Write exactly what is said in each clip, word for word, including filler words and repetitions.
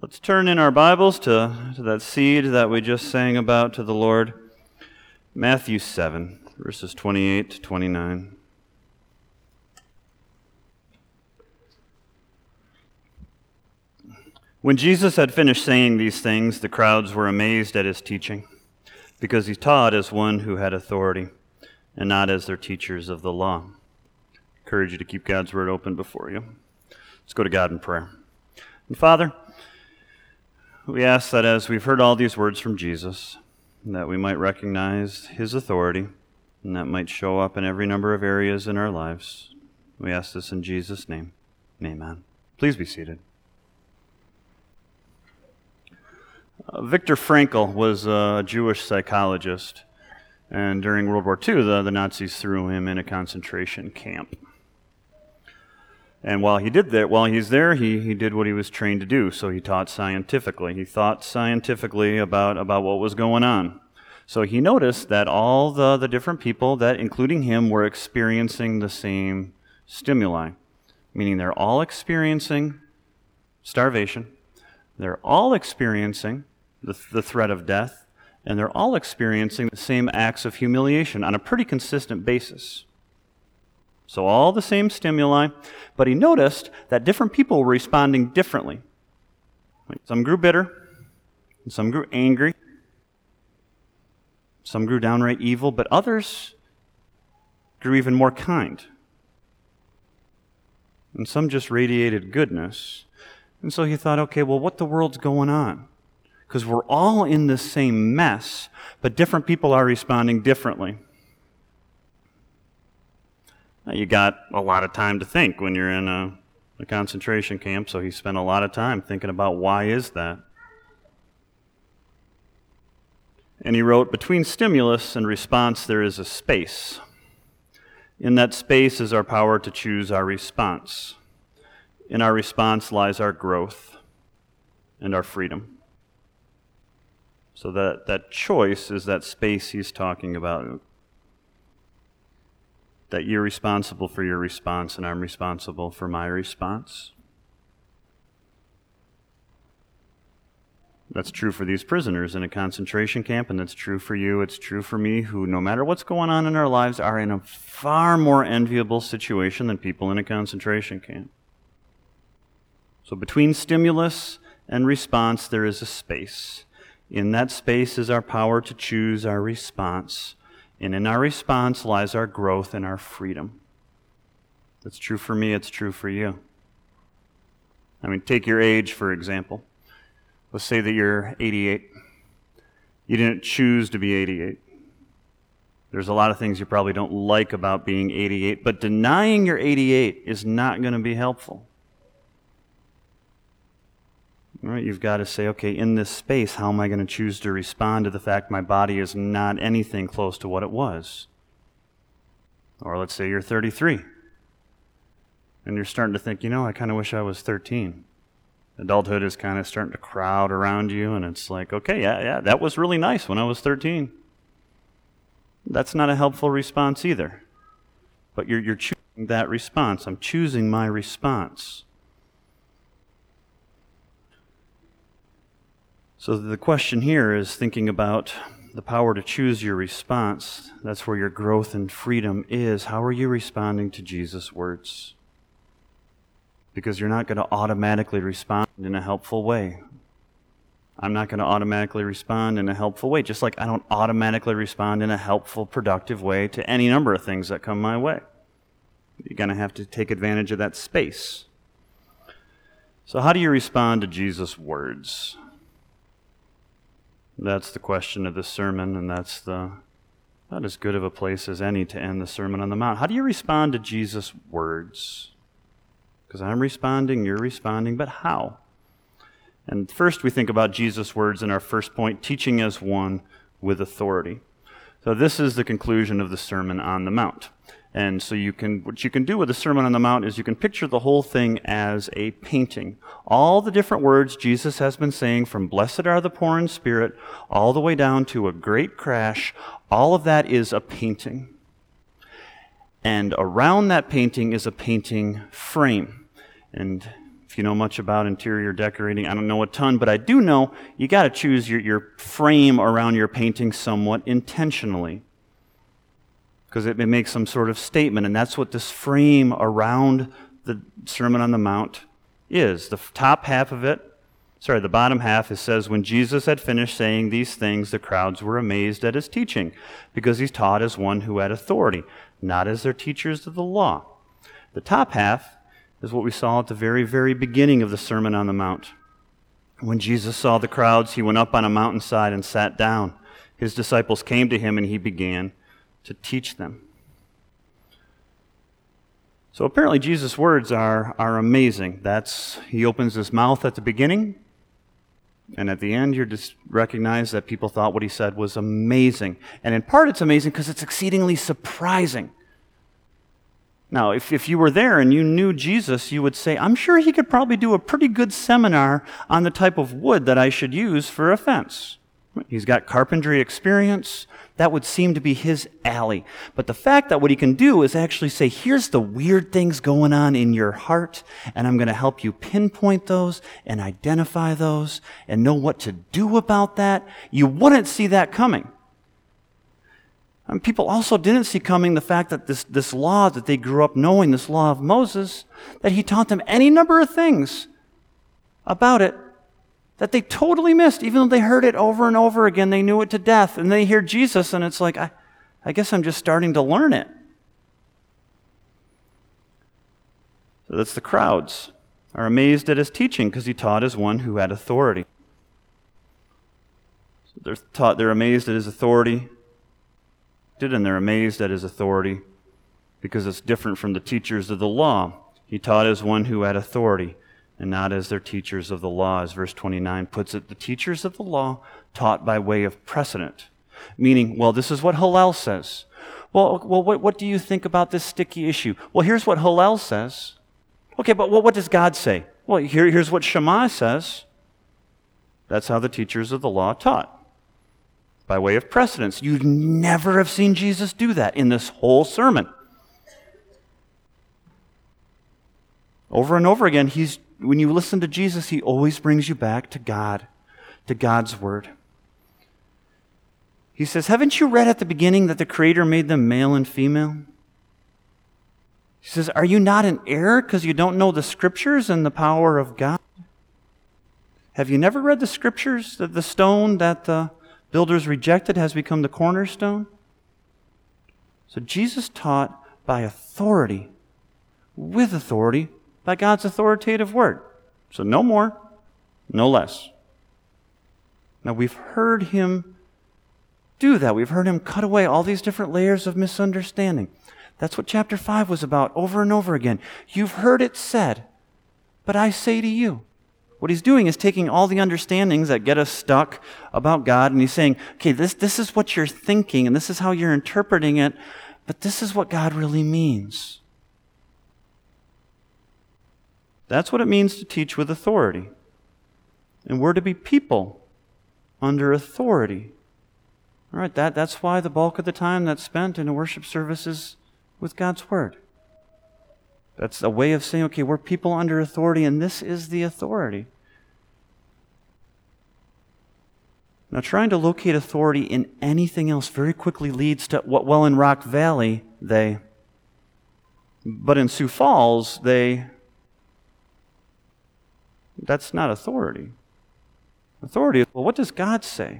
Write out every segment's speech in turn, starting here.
Let's turn in our Bibles to, to that seed that we just sang about to the Lord. Matthew seven, verses twenty-eight to twenty-nine. When Jesus had finished saying these things, the crowds were amazed at his teaching, because he taught as one who had authority, and not as their teachers of the law. I encourage you to keep God's word open before you. Let's go to God in prayer. And Father, we ask that as we've heard all these words from Jesus, that we might recognize his authority, and that might show up in every number of areas in our lives. We ask this in Jesus' name. Amen. Please be seated. Uh, Viktor Frankl was a Jewish psychologist, and during World War Two, the, the Nazis threw him in a concentration camp. And while he did that, while he's there, he, he did what he was trained to do. So he taught scientifically. He thought scientifically about, about what was going on. So he noticed that all the, the different people, that including him, were experiencing the same stimuli, meaning they're all experiencing starvation. They're all experiencing the, the threat of death, and they're all experiencing the same acts of humiliation on a pretty consistent basis. So all the same stimuli, but he noticed that different people were responding differently. Some grew bitter, and some grew angry, some grew downright evil, but others grew even more kind. And some just radiated goodness. And so he thought, okay, well, what the world's going on? Because we're all in the same mess, but different people are responding differently. Now, you got a lot of time to think when you're in a, a concentration camp, so he spent a lot of time thinking about why is that. And he wrote, between stimulus and response there is a space. In that space is our power to choose our response. In our response lies our growth and our freedom. So that, that choice is that space he's talking about. That you're responsible for your response and I'm responsible for my response. That's true for these prisoners in a concentration camp, and that's true for you. It's true for me, who, no matter what's going on in our lives, are in a far more enviable situation than people in a concentration camp. So between stimulus and response, there is a space. In that space is our power to choose our response. And in our response lies our growth and our freedom. That's true for me, it's true for you. I mean, take your age, for example. Let's say that you're eighty-eight. You didn't choose to be eighty-eight. There's a lot of things you probably don't like about being eighty-eight, but denying you're eighty-eight is not going to be helpful. All right, you've got to say, okay, in this space, how am I going to choose to respond to the fact my body is not anything close to what it was? Or let's say you're thirty-three, and you're starting to think, you know, I kind of wish I was thirteen. Adulthood is kind of starting to crowd around you, and it's like, okay, yeah, yeah, that was really nice when I was thirteen. That's not a helpful response either. But you're, you're choosing that response. I'm choosing my response. So the question here is thinking about the power to choose your response. That's where your growth and freedom is. How are you responding to Jesus' words? Because you're not going to automatically respond in a helpful way. I'm not going to automatically respond in a helpful way, just like I don't automatically respond in a helpful, productive way to any number of things that come my way. You're going to have to take advantage of that space. So how do you respond to Jesus' words? That's the question of this sermon, and that's the not as good of a place as any to end the Sermon on the Mount. How do you respond to Jesus' words? Because I'm responding, you're responding, but how? And first we think about Jesus' words in our first point, teaching as one with authority. So this is the conclusion of the Sermon on the Mount. And so you can, what you can do with the Sermon on the Mount is you can picture the whole thing as a painting. All the different words Jesus has been saying, from blessed are the poor in spirit, all the way down to a great crash, all of that is a painting. And around that painting is a painting frame. And If you know much about interior decorating, I don't know a ton, but I do know you got to choose your, your frame around your painting somewhat intentionally, because it, it makes some sort of statement, and that's what this frame around the Sermon on the Mount is. The top half of it, sorry, the bottom half, it says, when Jesus had finished saying these things, the crowds were amazed at his teaching, because he taught as one who had authority, not as their teachers of the law. The top half is what we saw at the very, very beginning of the Sermon on the Mount. When Jesus saw the crowds, he went up on a mountainside and sat down. His disciples came to him, and he began to teach them. So apparently Jesus' words are, are amazing. That's, he opens his mouth at the beginning, and at the end you just recognize that people thought what he said was amazing. And in part it's amazing because it's exceedingly surprising. Now, if, if you were there and you knew Jesus, you would say, I'm sure he could probably do a pretty good seminar on the type of wood that I should use for a fence. He's got carpentry experience. That would seem to be his alley. But the fact that what he can do is actually say, here's the weird things going on in your heart, and I'm going to help you pinpoint those and identify those and know what to do about that. You wouldn't see that coming. And people also didn't see coming the fact that this, this law that they grew up knowing, this law of Moses, that he taught them any number of things about it that they totally missed. Even though they heard it over and over again, they knew it to death. And they hear Jesus, and it's like, I, I guess I'm just starting to learn it. So that's the crowds are amazed at his teaching because he taught as one who had authority. So they're taught, they're amazed at his authority. And they're amazed at his authority because it's different from the teachers of the law. He taught as one who had authority and not as their teachers of the law, as verse twenty-nine puts it. The teachers of the law taught by way of precedent, meaning, well, this is what Hillel says. Well, well, what, what do you think about this sticky issue? Well, here's what Hillel says. Okay, but well, what does God say? Well, here, here's what Shammai says. That's how the teachers of the law taught. By way of precedence. You'd never have seen Jesus do that in this whole sermon. Over and over again, he's when you listen to Jesus, he always brings you back to God, to God's word. He says, haven't you read at the beginning that the Creator made them male and female? He says, are you not in error because you don't know the Scriptures and the power of God? Have you never read the Scriptures that the stone that the builders rejected has become the cornerstone? So Jesus taught by authority, with authority, by God's authoritative word. So no more, no less. Now we've heard him do that. We've heard him cut away all these different layers of misunderstanding. That's what chapter five was about over and over again. You've heard it said, but I say to you. What he's doing is taking all the understandings that get us stuck about God, and he's saying, okay, this, this is what you're thinking, and this is how you're interpreting it, but this is what God really means. That's what it means to teach with authority. And we're to be people under authority. All right, that, that's why the bulk of the time that's spent in a worship service is with God's Word. That's a way of saying, okay, we're people under authority, and this is the authority. Now, trying to locate authority in anything else very quickly leads to what, well, in Rock Valley, they, but in Sioux Falls, they, that's not authority. Authority is, well, what does God say?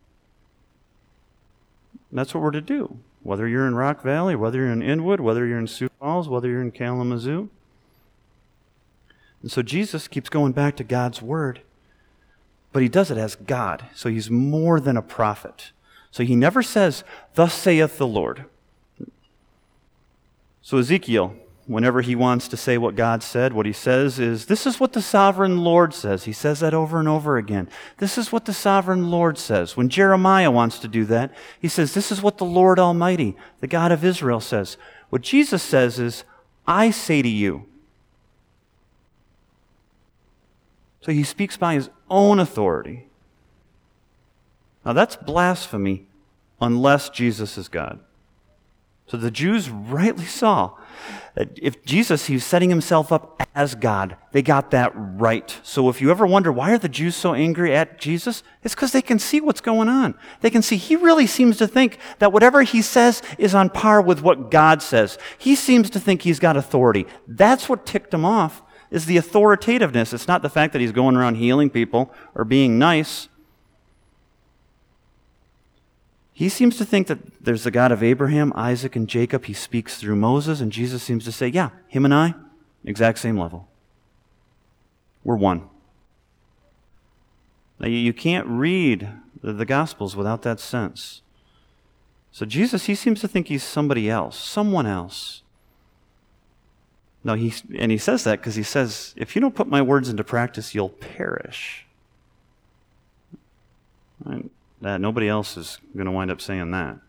And that's what we're to do. Whether you're in Rock Valley, whether you're in Inwood, whether you're in Sioux Falls, whether you're in Kalamazoo. And so Jesus keeps going back to God's Word, but he does it as God. So he's more than a prophet. So he never says, thus saith the Lord. So Ezekiel, whenever he wants to say what God said, what he says is, this is what the sovereign Lord says. He says that over and over again. This is what the sovereign Lord says. When Jeremiah wants to do that, he says, this is what the Lord Almighty, the God of Israel, says. What Jesus says is, I say to you. So he speaks by his own authority. Now that's blasphemy unless Jesus is God. So the Jews rightly saw that if Jesus, he was setting himself up as God. They got that right. So if you ever wonder, why are the Jews so angry at Jesus? It's because they can see what's going on. They can see he really seems to think that whatever he says is on par with what God says. He seems to think he's got authority. That's what ticked him off, is the authoritativeness. It's not the fact that he's going around healing people or being nice. He seems to think that there's the God of Abraham, Isaac, and Jacob. He speaks through Moses, and Jesus seems to say, yeah, him and I, exact same level. We're one. Now, you can't read the, the Gospels without that sense. So Jesus, he seems to think he's somebody else, someone else. No, he, and he says that because he says, if you don't put my words into practice, you'll perish. Right? That nobody else is going to wind up saying that.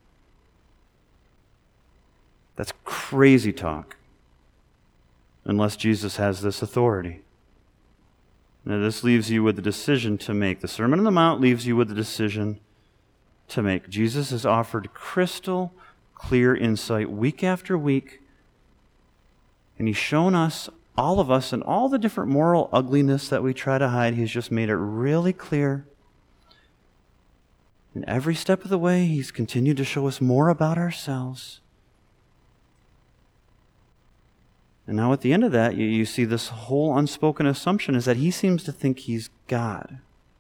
That's crazy talk, unless Jesus has this authority. Now, this leaves you with a decision to make. The Sermon on the Mount leaves you with a decision to make. Jesus has offered crystal clear insight week after week, and he's shown us, all of us, and all the different moral ugliness that we try to hide. He's just made it really clear. And every step of the way, he's continued to show us more about ourselves. And now at the end of that, you, you see this whole unspoken assumption is that he seems to think he's God.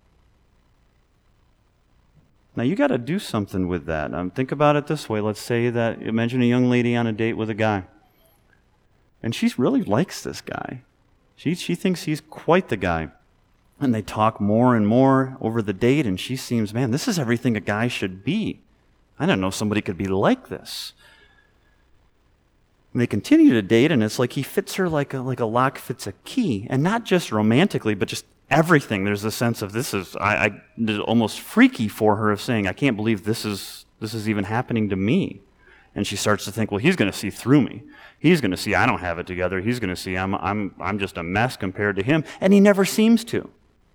Now you got to do something with that. Um, think about it this way. Let's say that, imagine a young lady on a date with a guy. And she really likes this guy. She, she thinks he's quite the guy. And they talk more and more over the date, and she seems, man, this is everything a guy should be. I didn't know somebody could be like this. And they continue to date, and it's like he fits her like a, like a lock fits a key. And not just romantically, but just everything. There's a sense of this is I, I it's almost freaky for her, of saying, I can't believe this is this is even happening to me. And she starts to think, well, he's going to see through me. He's going to see I don't have it together. He's going to see I'm I'm I'm just a mess compared to him. And he never seems to.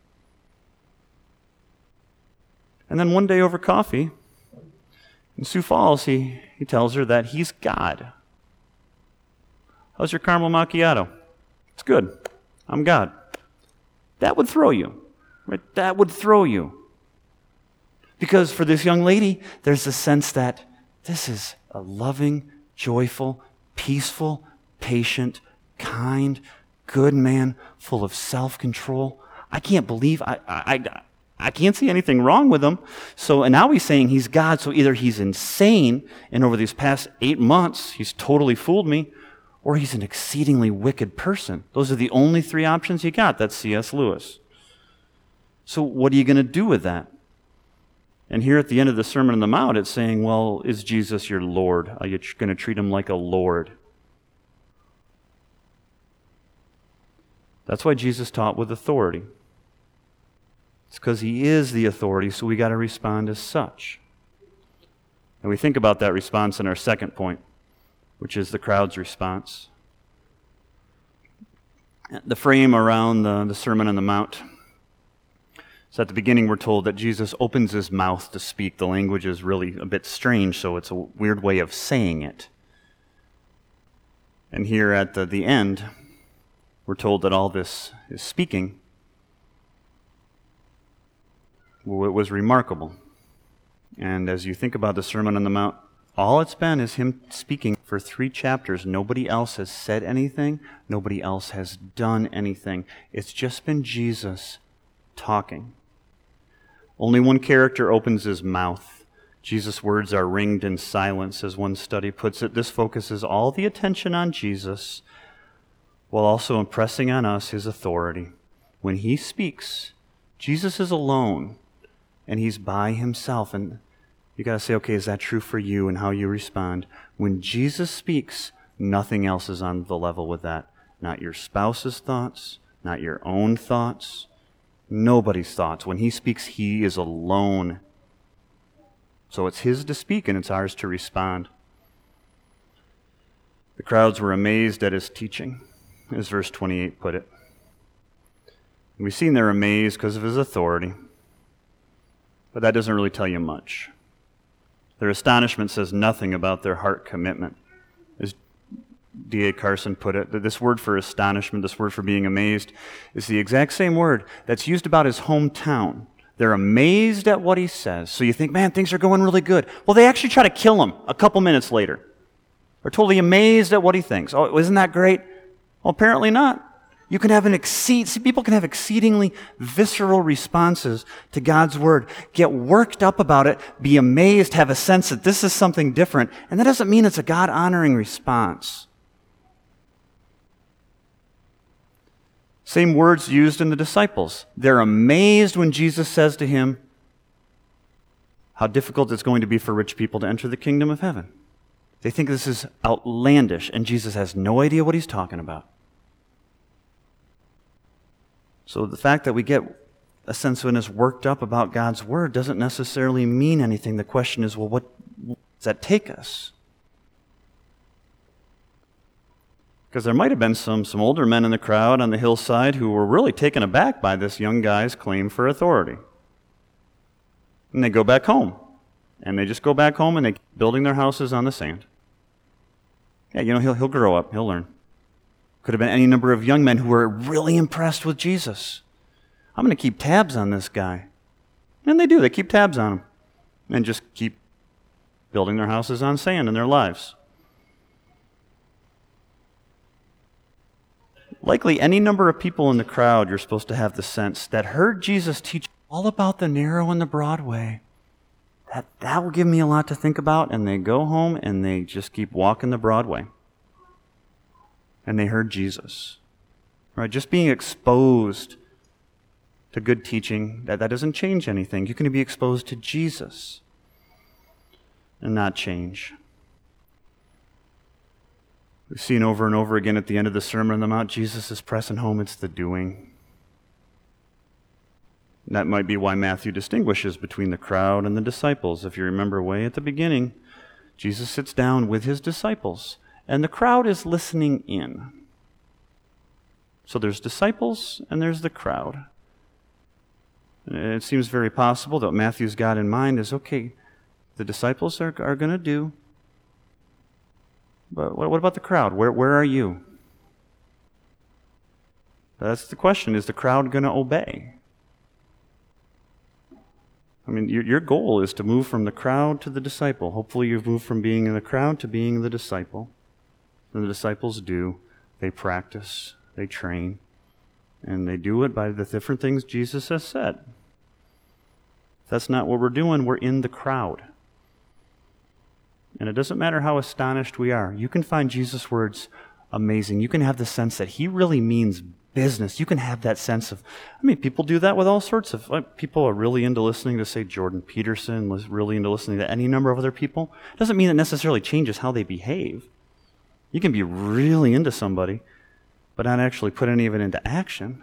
And then one day over coffee, in Sioux Falls, he, he tells her that he's God. How's your caramel macchiato? It's good. I'm God. That would throw you. Right? That would throw you. Because for this young lady, there's a sense that this is a loving, joyful, peaceful, patient, kind, good man, full of self-control. I can't believe I... I, I I can't see anything wrong with him. So, and now he's saying he's God, so either he's insane, and over these past eight months, he's totally fooled me, or he's an exceedingly wicked person. Those are the only three options you got. That's C S Lewis. So what are you going to do with that? And here at the end of the Sermon on the Mount, it's saying, well, is Jesus your Lord? Are you going to treat him like a Lord? That's why Jesus taught with authority. It's because he is the authority, so we got to respond as such. And we think about that response in our second point, which is the crowd's response. The frame around the, the Sermon on the Mount. So at the beginning we're told that Jesus opens his mouth to speak. The language is really a bit strange, so it's a weird way of saying it. And here at the, the end, we're told that all this is speaking. Well, it was remarkable. And as you think about the Sermon on the Mount, all it's been is him speaking for three chapters. Nobody else has said anything. Nobody else has done anything. It's just been Jesus talking. Only one character opens his mouth. Jesus' words are ringed in silence, as one study puts it. This focuses all the attention on Jesus, while also impressing on us his authority. When he speaks, Jesus is alone, and he's by himself. And you got to say, okay, is that true for you and how you respond? When Jesus speaks, nothing else is on the level with that. Not your spouse's thoughts, not your own thoughts, nobody's thoughts. When he speaks, he is alone. So it's his to speak, and it's ours to respond. The crowds were amazed at his teaching, as verse twenty-eight put it. And we've seen they're amazed because of his authority. But that doesn't really tell you much. Their astonishment says nothing about their heart commitment. As D A Carson put it, that this word for astonishment, this word for being amazed, is the exact same word that's used about his hometown. They're amazed at what he says. So you think, man, things are going really good. Well, they actually try to kill him a couple minutes later. They're totally amazed at what he thinks. Oh, isn't that great? Well, apparently not. You can have an exceed, see, people can have exceedingly visceral responses to God's word, get worked up about it, be amazed, have a sense that this is something different, and that doesn't mean it's a God-honoring response. Same words used in the disciples. They're amazed when Jesus says to him how difficult it's going to be for rich people to enter the kingdom of heaven. They think this is outlandish, and Jesus has no idea what he's talking about. So the fact that we get a sense of us worked up about God's word doesn't necessarily mean anything. The question is, well, what does that take us? Because there might have been some, some older men in the crowd on the hillside who were really taken aback by this young guy's claim for authority. And they go back home. And they just go back home and they keep building their houses on the sand. Yeah, you know, he'll, he'll grow up. He'll learn. Could have been any number of young men who were really impressed with Jesus. I'm going to keep tabs on this guy. And they do. They keep tabs on him. And just keep building their houses on sand in their lives. Likely any number of people in the crowd, you're supposed to have the sense, that heard Jesus teach all about the narrow and the broad way. That, that will give me a lot to think about. And they go home and they just keep walking the broad way. And they heard Jesus. Right? Just being exposed to good teaching, that, that doesn't change anything. You can be exposed to Jesus and not change. We've seen over and over again at the end of the Sermon on the Mount, Jesus is pressing home it's the doing. And that might be why Matthew distinguishes between the crowd and the disciples. If you remember way at the beginning, Jesus sits down with his disciples, and the crowd is listening in. So there's disciples and there's the crowd. And it seems very possible that what Matthew's got in mind is, okay, the disciples are, are going to do, but what, what about the crowd? Where, where are you? That's the question. Is the crowd going to obey? I mean, your, your goal is to move from the crowd to the disciple. Hopefully you've moved from being in the crowd to being the disciple. And the disciples do. They practice. They train. And they do it by the different things Jesus has said. If that's not what we're doing, we're in the crowd. And it doesn't matter how astonished we are. You can find Jesus' words amazing. You can have the sense that he really means business. You can have that sense of, I mean, people do that with all sorts of, like, people are really into listening to, say, Jordan Peterson, was really into listening to any number of other people. It doesn't mean it necessarily changes how they behave. You can be really into somebody, but not actually put any of it into action.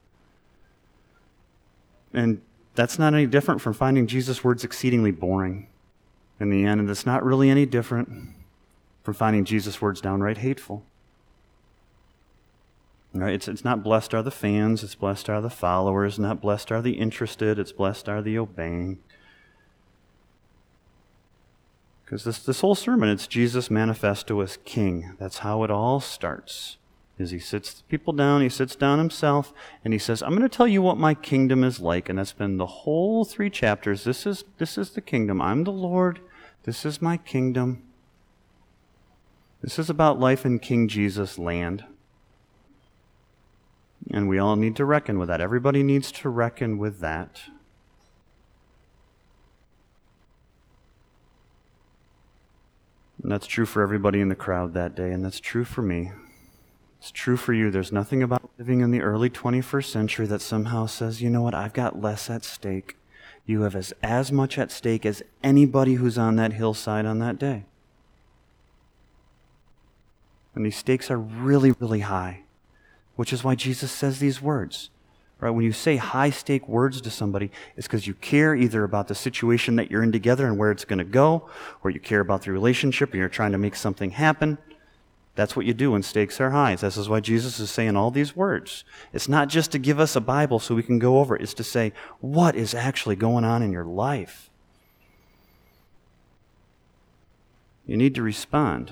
And that's not any different from finding Jesus' words exceedingly boring in the end, and it's not really any different from finding Jesus' words downright hateful. Right? It's, it's not blessed are the fans, it's blessed are the followers, not blessed are the interested, it's blessed are the obeying. Because this, this whole sermon, it's Jesus manifesto as King. That's how it all starts. Is he sits people down, he sits down himself, and he says, I'm going to tell you what my kingdom is like. And that's been the whole three chapters. This is, this is the kingdom. I'm the Lord. This is my kingdom. This is about life in King Jesus' land. And we all need to reckon with that. Everybody needs to reckon with that. And that's true for everybody in the crowd that day, and that's true for me. It's true for you. There's nothing about living in the early twenty-first century that somehow says, you know what, I've got less at stake. You have as, as much at stake as anybody who's on that hillside on that day. And these stakes are really, really high, which is why Jesus says these words. Right? When you say high-stake words to somebody, it's because you care either about the situation that you're in together and where it's going to go, or you care about the relationship and you're trying to make something happen. That's what you do when stakes are high. This is why Jesus is saying all these words. It's not just to give us a Bible so we can go over it. It's to say, what is actually going on in your life? You need to respond.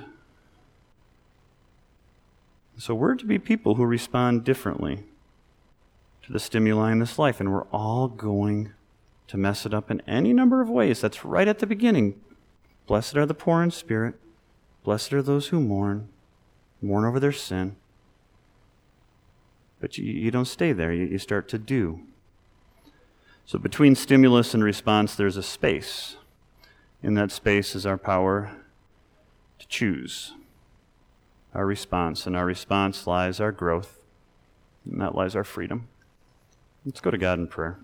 So we're to be people who respond differently to the stimuli in this life, and we're all going to mess it up in any number of ways. That's right at the beginning. Blessed are the poor in spirit. Blessed are those who mourn, mourn over their sin. But you, you don't stay there. You, you start to do. So between stimulus and response, there's a space. In that space is our power to choose our response. In our response lies our growth, and that lies our freedom. Let's go to God in prayer.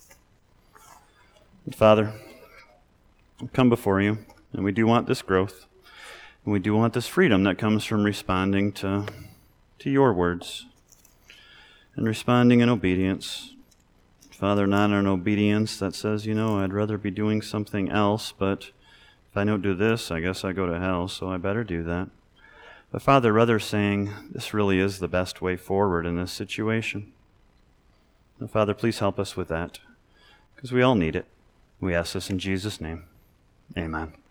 And Father, we come before you, and we do want this growth, and we do want this freedom that comes from responding to, to your words and responding in obedience. Father, not in obedience that says, you know, I'd rather be doing something else, but if I don't do this, I guess I go to hell, so I better do that. But Father, rather saying, this really is the best way forward in this situation. And Father, please help us with that, because we all need it. We ask this in Jesus' name. Amen.